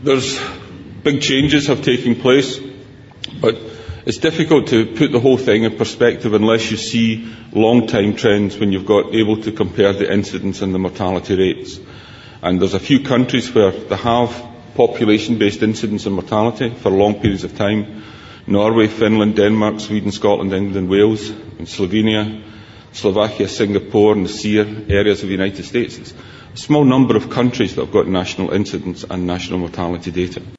There's big changes have taken place, but it's difficult to put the whole thing in perspective unless you see long-time trends when you've got able to compare the incidence and the mortality rates. And there's a few countries where they have population-based incidence and mortality for long periods of time. Norway, Finland, Denmark, Sweden, Scotland, England and Wales, and Slovenia, Slovakia, Singapore and the SEER areas of the United States. It's a small number of countries that have got national incidence and national mortality data.